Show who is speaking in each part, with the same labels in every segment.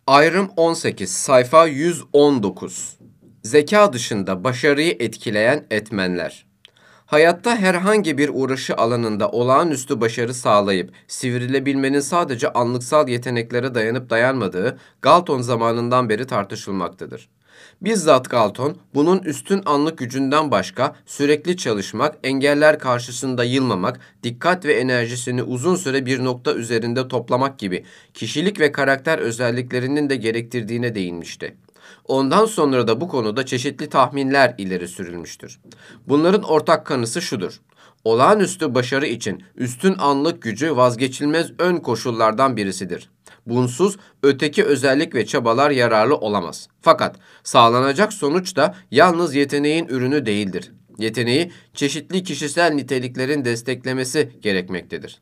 Speaker 1: Ayrım 18, sayfa 119. Zeka dışında başarıyı etkileyen etmenler. Hayatta herhangi bir uğraşı alanında olağanüstü başarı sağlayıp sivrilebilmenin sadece anlıksal yeteneklere dayanıp dayanmadığı Galton zamanından beri tartışılmaktadır. Bizzat Galton, bunun üstün anlık gücünden başka sürekli çalışmak, engeller karşısında yılmamak, dikkat ve enerjisini uzun süre bir nokta üzerinde toplamak gibi kişilik ve karakter özelliklerinin de gerektirdiğine değinmişti. Ondan sonra da bu konuda çeşitli tahminler ileri sürülmüştür. Bunların ortak kanısı şudur: olağanüstü başarı için üstün anlık gücü vazgeçilmez ön koşullardan birisidir. Bunsuz öteki özellik ve çabalar yararlı olamaz. Fakat sağlanacak sonuç da yalnız yeteneğin ürünü değildir. Yeteneği çeşitli kişisel niteliklerin desteklemesi gerekmektedir.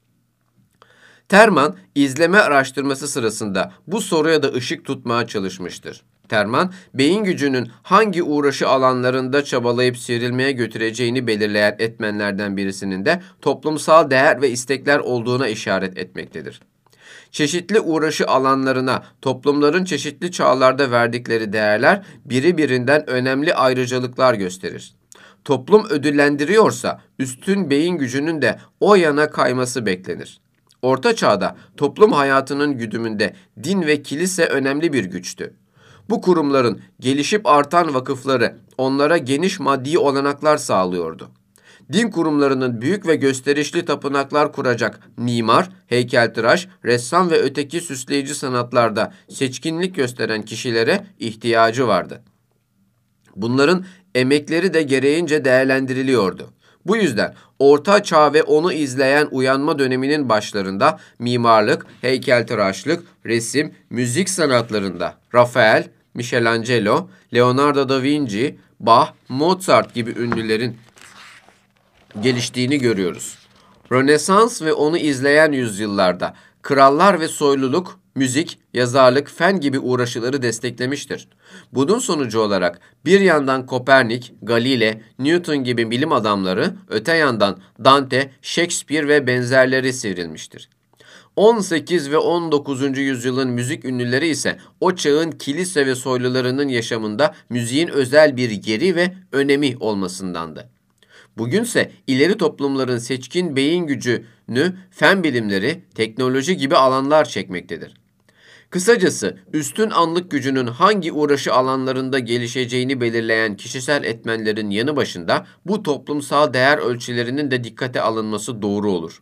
Speaker 1: Terman, izleme araştırması sırasında bu soruya da ışık tutmaya çalışmıştır. Terman, beyin gücünün hangi uğraşı alanlarında çabalayıp sivrilmeye götüreceğini belirleyen etmenlerden birisinin de toplumsal değer ve istekler olduğuna işaret etmektedir. Çeşitli uğraşı alanlarına toplumların çeşitli çağlarda verdikleri değerler birinden önemli ayrıcalıklar gösterir. Toplum ödüllendiriyorsa üstün beyin gücünün de o yana kayması beklenir. Orta Çağ'da toplum hayatının güdümünde din ve kilise önemli bir güçtü. Bu kurumların gelişip artan vakıfları onlara geniş maddi olanaklar sağlıyordu. Din kurumlarının büyük ve gösterişli tapınaklar kuracak mimar, heykeltıraş, ressam ve öteki süsleyici sanatlarda seçkinlik gösteren kişilere ihtiyacı vardı. Bunların emekleri de gereğince değerlendiriliyordu. Bu yüzden Orta Çağ ve onu izleyen uyanma döneminin başlarında mimarlık, heykeltıraşlık, resim, müzik sanatlarında Rafael, Michelangelo, Leonardo da Vinci, Bach, Mozart gibi ünlülerin geliştiğini görüyoruz. Rönesans ve onu izleyen yüzyıllarda krallar ve soyluluk, müzik, yazarlık, fen gibi uğraşıları desteklemiştir. Bunun sonucu olarak bir yandan Kopernik, Galile, Newton gibi bilim adamları, öte yandan Dante, Shakespeare ve benzerleri sivrilmiştir. 18 ve 19. yüzyılın müzik ünlüleri ise o çağın kilise ve soylularının yaşamında müziğin özel bir yeri ve önemi olmasındandı. Bugünse ileri toplumların seçkin beyin gücünü fen bilimleri, teknoloji gibi alanlar çekmektedir. Kısacası üstün anlık gücünün hangi uğraşı alanlarında gelişeceğini belirleyen kişisel etmenlerin yanı başında bu toplumsal değer ölçülerinin de dikkate alınması doğru olur.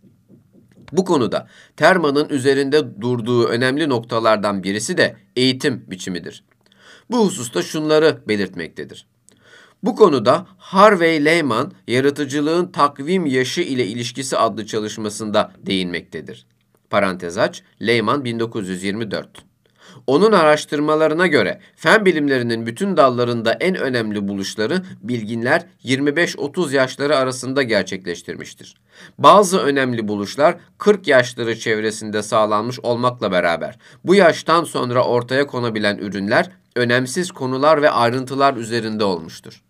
Speaker 1: Bu konuda Terman'ın üzerinde durduğu önemli noktalardan birisi de eğitim biçimidir. Bu hususta şunları belirtmektedir. Bu konuda Harvey Lehman, Yaratıcılığın Takvim Yaşı ile İlişkisi adlı çalışmasında değinmektedir. Parantez aç, Lehman 1924. Onun araştırmalarına göre fen bilimlerinin bütün dallarında en önemli buluşları bilginler 25-30 yaşları arasında gerçekleştirmiştir. Bazı önemli buluşlar 40 yaşları çevresinde sağlanmış olmakla beraber bu yaştan sonra ortaya konabilen ürünler önemsiz konular ve ayrıntılar üzerinde olmuştur.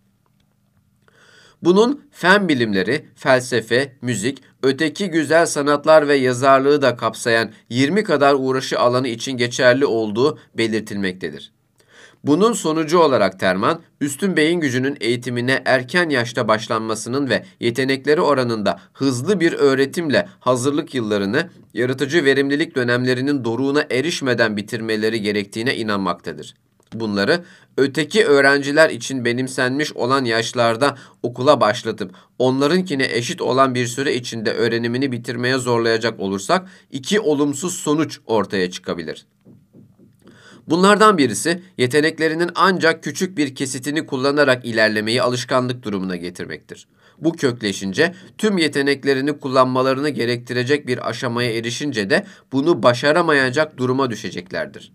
Speaker 1: Bunun fen bilimleri, felsefe, müzik, öteki güzel sanatlar ve yazarlığı da kapsayan 20 kadar uğraşı alanı için geçerli olduğu belirtilmektedir. Bunun sonucu olarak Terman, üstün beyin gücünün eğitimine erken yaşta başlanmasının ve yetenekleri oranında hızlı bir öğretimle hazırlık yıllarını yaratıcı verimlilik dönemlerinin doruğuna erişmeden bitirmeleri gerektiğine inanmaktadır. Bunları öteki öğrenciler için benimsenmiş olan yaşlarda okula başlatıp onlarınkine eşit olan bir süre içinde öğrenimini bitirmeye zorlayacak olursak iki olumsuz sonuç ortaya çıkabilir. Bunlardan birisi yeteneklerinin ancak küçük bir kesitini kullanarak ilerlemeyi alışkanlık durumuna getirmektir. Bu kökleşince tüm yeteneklerini kullanmalarını gerektirecek bir aşamaya erişince de bunu başaramayacak duruma düşeceklerdir.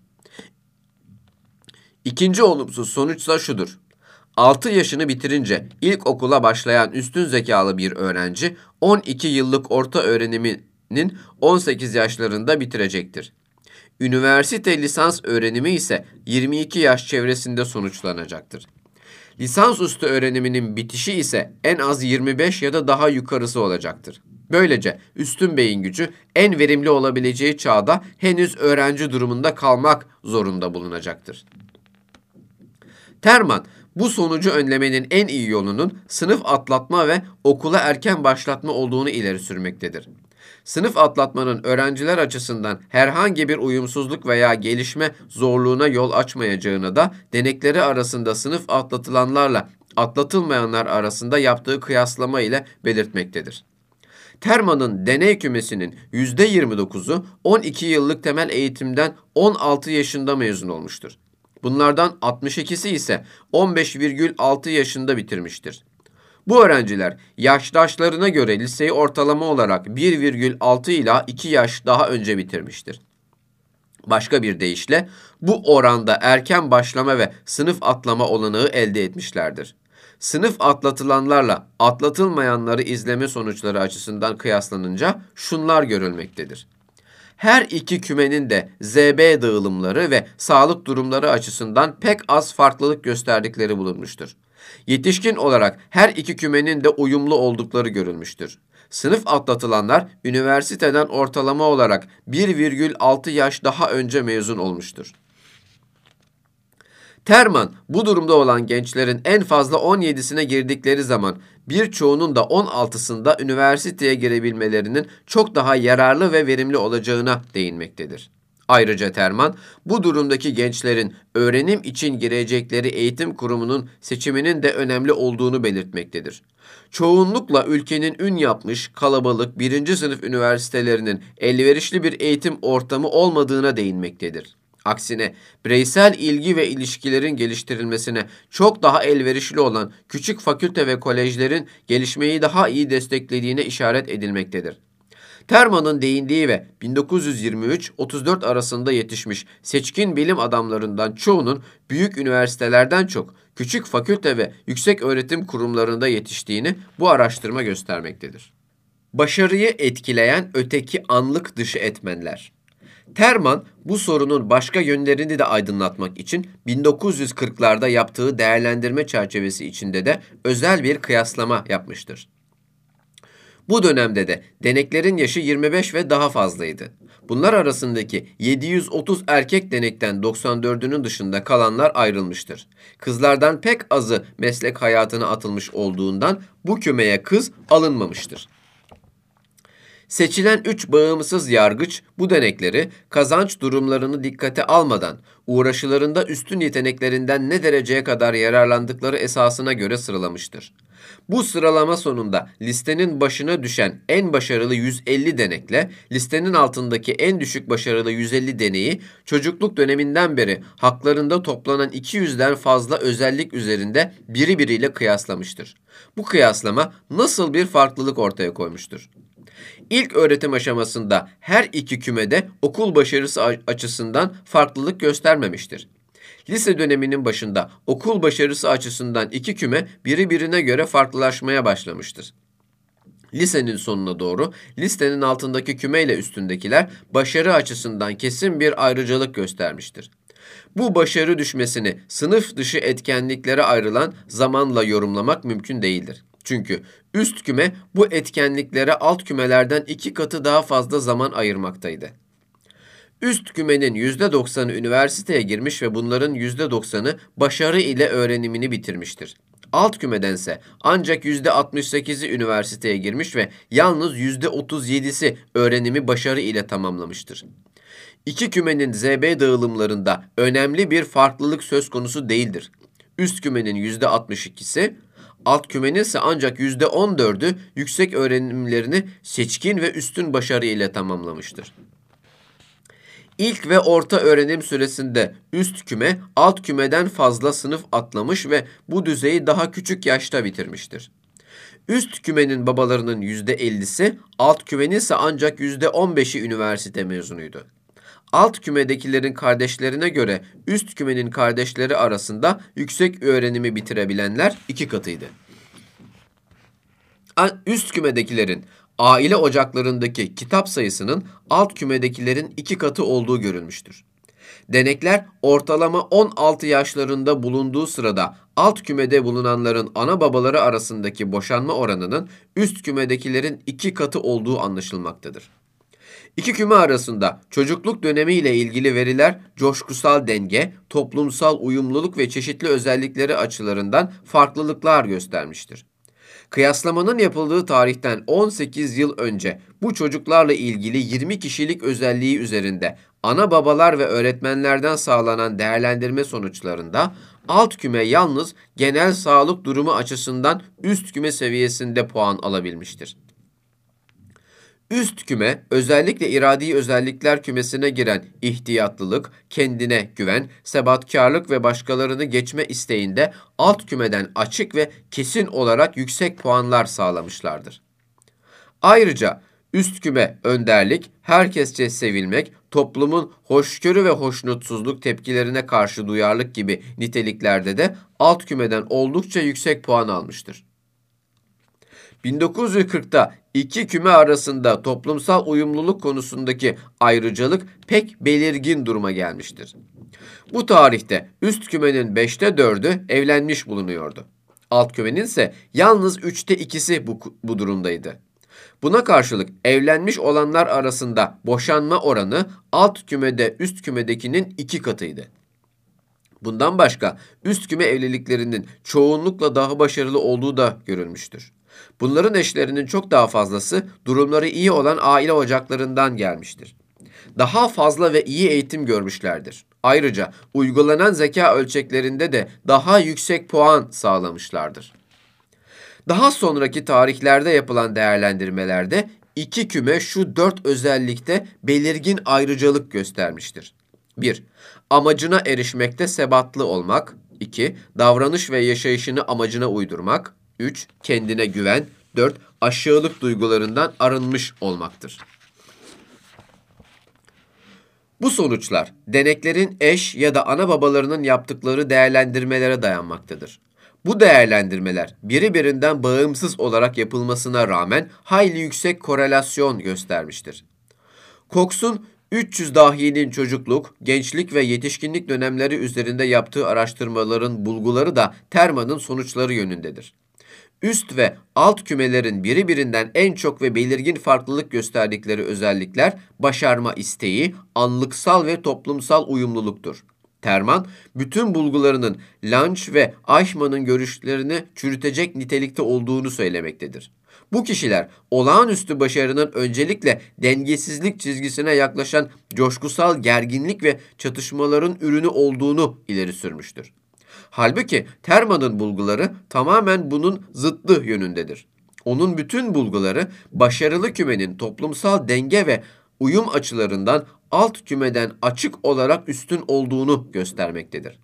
Speaker 1: İkinci olumsuz sonuçsa şudur: 6 yaşını bitirince ilkokula başlayan üstün zekalı bir öğrenci 12 yıllık orta öğreniminin 18 yaşlarında bitirecektir. Üniversite lisans öğrenimi ise 22 yaş çevresinde sonuçlanacaktır. Lisansüstü öğreniminin bitişi ise en az 25 ya da daha yukarısı olacaktır. Böylece üstün beyin gücü en verimli olabileceği çağda henüz öğrenci durumunda kalmak zorunda bulunacaktır. Terman, bu sonucu önlemenin en iyi yolunun sınıf atlatma ve okula erken başlatma olduğunu ileri sürmektedir. Sınıf atlatmanın öğrenciler açısından herhangi bir uyumsuzluk veya gelişme zorluğuna yol açmayacağını da denekleri arasında sınıf atlatılanlarla atlatılmayanlar arasında yaptığı kıyaslama ile belirtmektedir. Terman'ın deney kümesinin %29'u 12 yıllık temel eğitimden 16 yaşında mezun olmuştur. Bunlardan 62'si ise 15,6 yaşında bitirmiştir. Bu öğrenciler yaştaşlarına göre liseyi ortalama olarak 1,6 ila 2 yaş daha önce bitirmiştir. Başka bir deyişle bu oranda erken başlama ve sınıf atlama olanağı elde etmişlerdir. Sınıf atlatılanlarla atlatılmayanları izleme sonuçları açısından kıyaslanınca şunlar görülmektedir. Her iki kümenin de ZB dağılımları ve sağlık durumları açısından pek az farklılık gösterdikleri bulunmuştur. Yetişkin olarak her iki kümenin de uyumlu oldukları görülmüştür. Sınıf atlatılanlar üniversiteden ortalama olarak 1,6 yaş daha önce mezun olmuştur. Terman, bu durumda olan gençlerin en fazla 17'sine girdikleri zaman birçoğunun da 16'sında üniversiteye girebilmelerinin çok daha yararlı ve verimli olacağına değinmektedir. Ayrıca Terman, bu durumdaki gençlerin öğrenim için girecekleri eğitim kurumunun seçiminin de önemli olduğunu belirtmektedir. Çoğunlukla ülkenin ün yapmış, kalabalık birinci sınıf üniversitelerinin elverişli bir eğitim ortamı olmadığına değinmektedir. Aksine bireysel ilgi ve ilişkilerin geliştirilmesine çok daha elverişli olan küçük fakülte ve kolejlerin gelişmeyi daha iyi desteklediğine işaret edilmektedir. Terman'ın değindiği ve 1923-34 arasında yetişmiş seçkin bilim adamlarından çoğunun büyük üniversitelerden çok küçük fakülte ve yüksek öğretim kurumlarında yetiştiğini bu araştırma göstermektedir. Başarıyı etkileyen öteki anlık dışı etmenler. Terman, bu sorunun başka yönlerini de aydınlatmak için 1940'larda yaptığı değerlendirme çerçevesi içinde de özel bir kıyaslama yapmıştır. Bu dönemde de deneklerin yaşı 25 ve daha fazlaydı. Bunlar arasındaki 730 erkek denekten 94'ünün dışında kalanlar ayrılmıştır. Kızlardan pek azı meslek hayatına atılmış olduğundan bu kümeye kız alınmamıştır. Seçilen 3 bağımsız yargıç bu denekleri kazanç durumlarını dikkate almadan uğraşılarında üstün yeteneklerinden ne dereceye kadar yararlandıkları esasına göre sıralamıştır. Bu sıralama sonunda listenin başına düşen en başarılı 150 denekle listenin altındaki en düşük başarılı 150 deneyi çocukluk döneminden beri haklarında toplanan 200'den fazla özellik üzerinde biriyle kıyaslamıştır. Bu kıyaslama nasıl bir farklılık ortaya koymuştur? İlk öğretim aşamasında her iki kümede okul başarısı açısından farklılık göstermemiştir. Lise döneminin başında okul başarısı açısından iki küme birbirine göre farklılaşmaya başlamıştır. Lisenin sonuna doğru listenin altındaki küme ile üstündekiler başarı açısından kesin bir ayrıcalık göstermiştir. Bu başarı düşmesini sınıf dışı etkenliklere ayrılan zamanla yorumlamak mümkün değildir. Çünkü üst küme bu etkenliklere alt kümelerden 2 katı daha fazla zaman ayırmaktaydı. Üst kümenin %90'ı üniversiteye girmiş ve bunların %90'ı başarı ile öğrenimini bitirmiştir. Alt kümedense ancak %68'i üniversiteye girmiş ve yalnız %37'si öğrenimi başarı ile tamamlamıştır. İki kümenin ZB dağılımlarında önemli bir farklılık söz konusu değildir. Üst kümenin %62'si, alt kümenin ise ancak %14'ü yüksek öğrenimlerini seçkin ve üstün başarı ile tamamlamıştır. İlk ve orta öğrenim süresinde üst küme alt kümeden fazla sınıf atlamış ve bu düzeyi daha küçük yaşta bitirmiştir. Üst kümenin babalarının %50'si, alt kümenin ise ancak %15'i üniversite mezunuydu. Alt kümedekilerin kardeşlerine göre üst kümenin kardeşleri arasında yüksek öğrenimi bitirebilenler 2 katıydı. Üst kümedekilerin aile ocaklarındaki kitap sayısının alt kümedekilerin 2 katı olduğu görülmüştür. Denekler ortalama 16 yaşlarında bulunduğu sırada alt kümede bulunanların ana babaları arasındaki boşanma oranının üst kümedekilerin 2 katı olduğu anlaşılmaktadır. İki küme arasında çocukluk dönemi ile ilgili veriler coşkusal denge, toplumsal uyumluluk ve çeşitli özellikleri açılarından farklılıklar göstermiştir. Kıyaslamanın yapıldığı tarihten 18 yıl önce bu çocuklarla ilgili 20 kişilik özelliği üzerinde ana babalar ve öğretmenlerden sağlanan değerlendirme sonuçlarında alt küme yalnız genel sağlık durumu açısından üst küme seviyesinde puan alabilmiştir. Üst küme, özellikle iradi özellikler kümesine giren ihtiyatlılık, kendine güven, sebatkarlık ve başkalarını geçme isteğinde alt kümeden açık ve kesin olarak yüksek puanlar sağlamışlardır. Ayrıca üst küme önderlik, herkesçe sevilmek, toplumun hoşgörü ve hoşnutsuzluk tepkilerine karşı duyarlılık gibi niteliklerde de alt kümeden oldukça yüksek puan almıştır. 1940'ta iki küme arasında toplumsal uyumluluk konusundaki ayrıcalık pek belirgin duruma gelmiştir. Bu tarihte üst kümenin 5'te 4'ü evlenmiş bulunuyordu. Alt kümenin ise yalnız 3'te 2'si bu durumdaydı. Buna karşılık evlenmiş olanlar arasında boşanma oranı alt kümede üst kümedekinin 2 katıydı. Bundan başka üst küme evliliklerinin çoğunlukla daha başarılı olduğu da görülmüştür. Bunların eşlerinin çok daha fazlası durumları iyi olan aile ocaklarından gelmiştir. Daha fazla ve iyi eğitim görmüşlerdir. Ayrıca uygulanan zeka ölçeklerinde de daha yüksek puan sağlamışlardır. Daha sonraki tarihlerde yapılan değerlendirmelerde iki küme şu 4 özellikte belirgin ayrıcalık göstermiştir. 1. Amacına erişmekte sebatlı olmak. 2. Davranış ve yaşayışını amacına uydurmak. 3. Kendine güven. 4. Aşağılık duygularından arınmış olmaktır. Bu sonuçlar deneklerin eş ya da ana babalarının yaptıkları değerlendirmelere dayanmaktadır. Bu değerlendirmeler birbirinden bağımsız olarak yapılmasına rağmen hayli yüksek korelasyon göstermiştir. Cox'un 300 dahinin çocukluk, gençlik ve yetişkinlik dönemleri üzerinde yaptığı araştırmaların bulguları da Terman'ın sonuçları yönündedir. Üst ve alt kümelerin birbirinden en çok ve belirgin farklılık gösterdikleri özellikler başarma isteği, anlıksal ve toplumsal uyumluluktur. Terman, bütün bulgularının Lange ve Eichmann'ın görüşlerini çürütecek nitelikte olduğunu söylemektedir. Bu kişiler olağanüstü başarının öncelikle dengesizlik çizgisine yaklaşan coşkusal gerginlik ve çatışmaların ürünü olduğunu ileri sürmüştür. Halbuki Terman'ın bulguları tamamen bunun zıttı yönündedir. Onun bütün bulguları başarılı kümenin toplumsal denge ve uyum açılarından alt kümeden açık olarak üstün olduğunu göstermektedir.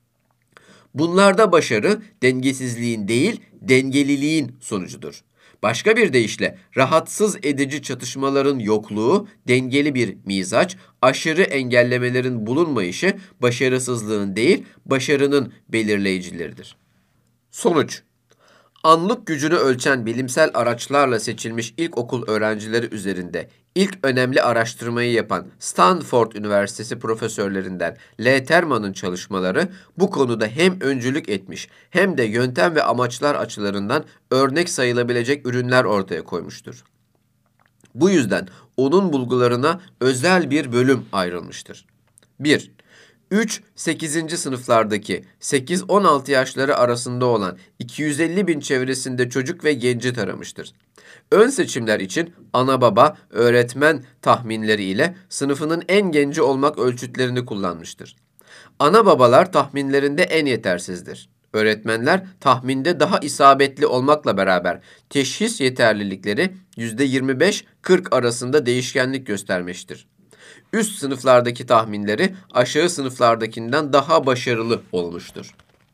Speaker 1: Bunlarda başarı dengesizliğin değil, dengeliliğin sonucudur. Başka bir deyişle rahatsız edici çatışmaların yokluğu, dengeli bir mizaç, aşırı engellemelerin bulunmayışı başarısızlığın değil, başarının belirleyicileridir. Sonuç: anlık gücünü ölçen bilimsel araçlarla seçilmiş ilkokul öğrencileri üzerinde ilk önemli araştırmayı yapan Stanford Üniversitesi profesörlerinden L. Terman'ın çalışmaları bu konuda hem öncülük etmiş hem de yöntem ve amaçlar açılarından örnek sayılabilecek ürünler ortaya koymuştur. Bu yüzden onun bulgularına özel bir bölüm ayrılmıştır. 1. 3-8. sınıflardaki 8-16 yaşları arasında olan 250 bin çevresinde çocuk ve genci taramıştır. Ön seçimler için ana baba, öğretmen tahminleri ile sınıfının en genci olmak ölçütlerini kullanmıştır. Ana babalar tahminlerinde en yetersizdir. Öğretmenler tahminde daha isabetli olmakla beraber teşhis yeterlilikleri %25-40 arasında değişkenlik göstermiştir. Üst sınıflardaki tahminleri aşağı sınıflardakinden daha başarılı olmuştur.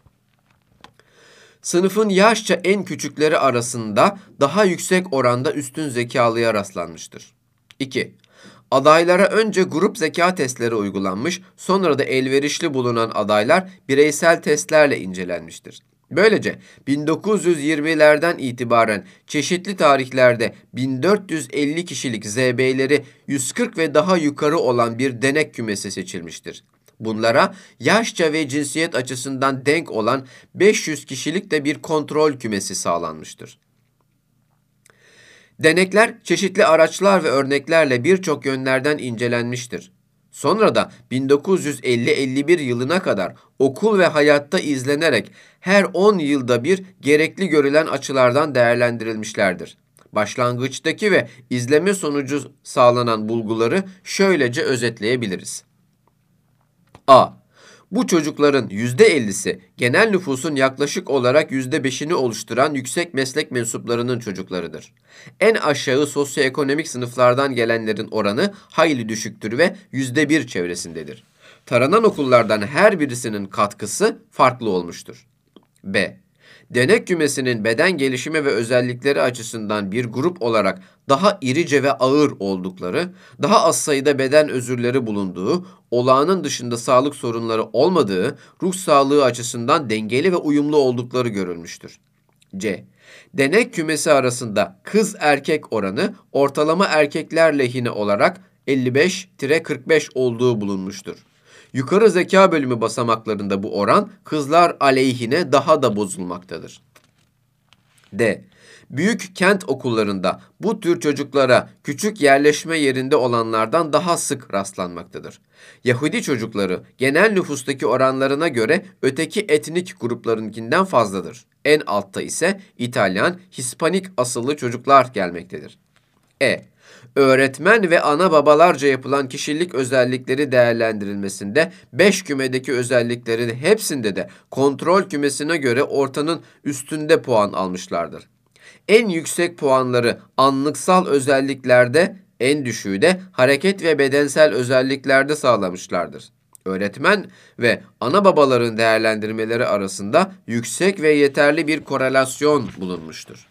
Speaker 1: Sınıfın yaşça en küçükleri arasında daha yüksek oranda üstün zekalıya rastlanmıştır. 2. Adaylara önce grup zeka testleri uygulanmış, sonra da elverişli bulunan adaylar bireysel testlerle incelenmiştir. Böylece 1920'lerden itibaren çeşitli tarihlerde 1450 kişilik ZB'leri 140 ve daha yukarı olan bir denek kümesi seçilmiştir. Bunlara yaşça ve cinsiyet açısından denk olan 500 kişilik de bir kontrol kümesi sağlanmıştır. Denekler çeşitli araçlar ve örneklerle birçok yönlerden incelenmiştir. Sonra da 1950-51 yılına kadar okul ve hayatta izlenerek her 10 yılda bir gerekli görülen açılardan değerlendirilmişlerdir. Başlangıçtaki ve izleme sonucu sağlanan bulguları şöylece özetleyebiliriz. A. Bu çocukların %50'si genel nüfusun yaklaşık olarak %5'ini oluşturan yüksek meslek mensuplarının çocuklarıdır. En aşağı sosyoekonomik sınıflardan gelenlerin oranı hayli düşüktür ve %1 çevresindedir. Taranan okullardan her birisinin katkısı farklı olmuştur. B. Denek kümesinin beden gelişimi ve özellikleri açısından bir grup olarak daha irice ve ağır oldukları, daha az sayıda beden özürleri bulunduğu, olağanın dışında sağlık sorunları olmadığı, ruh sağlığı açısından dengeli ve uyumlu oldukları görülmüştür. C. Denek kümesi arasında kız erkek oranı ortalama erkekler lehine olarak 55-45 olduğu bulunmuştur. Yukarı zeka bölümü basamaklarında bu oran kızlar aleyhine daha da bozulmaktadır. D. Büyük kent okullarında bu tür çocuklara küçük yerleşme yerinde olanlardan daha sık rastlanmaktadır. Yahudi çocukları genel nüfustaki oranlarına göre öteki etnik gruplarınkinden fazladır. En altta ise İtalyan, Hispanik asıllı çocuklar gelmektedir. E. Öğretmen ve ana babalarca yapılan kişilik özellikleri değerlendirilmesinde 5 kümedeki özelliklerin hepsinde de kontrol kümesine göre ortanın üstünde puan almışlardır. En yüksek puanları anlıksal özelliklerde, en düşüğü de hareket ve bedensel özelliklerde sağlamışlardır. Öğretmen ve ana babaların değerlendirmeleri arasında yüksek ve yeterli bir korelasyon bulunmuştur.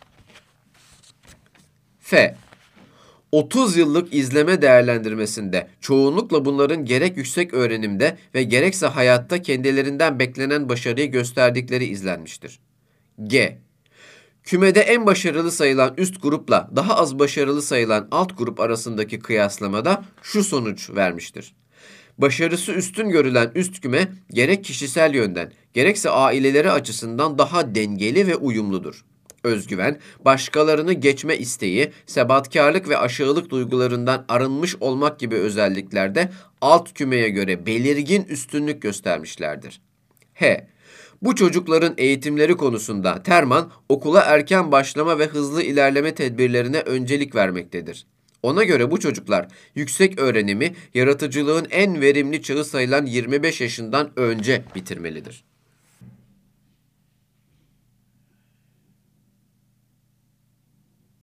Speaker 1: F. 30 yıllık izleme değerlendirmesinde çoğunlukla bunların gerek yüksek öğrenimde ve gerekse hayatta kendilerinden beklenen başarıyı gösterdikleri izlenmiştir. G. Kümede en başarılı sayılan üst grupla daha az başarılı sayılan alt grup arasındaki kıyaslamada şu sonuç vermiştir. Başarısı üstün görülen üst küme gerek kişisel yönden gerekse aileleri açısından daha dengeli ve uyumludur. Özgüven, başkalarını geçme isteği, sebatkarlık ve aşağılık duygularından arınmış olmak gibi özelliklerde alt kümeye göre belirgin üstünlük göstermişlerdir. H. Bu çocukların eğitimleri konusunda Terman, okula erken başlama ve hızlı ilerleme tedbirlerine öncelik vermektedir. Ona göre bu çocuklar yüksek öğrenimi yaratıcılığın en verimli çağı sayılan 25 yaşından önce bitirmelidir.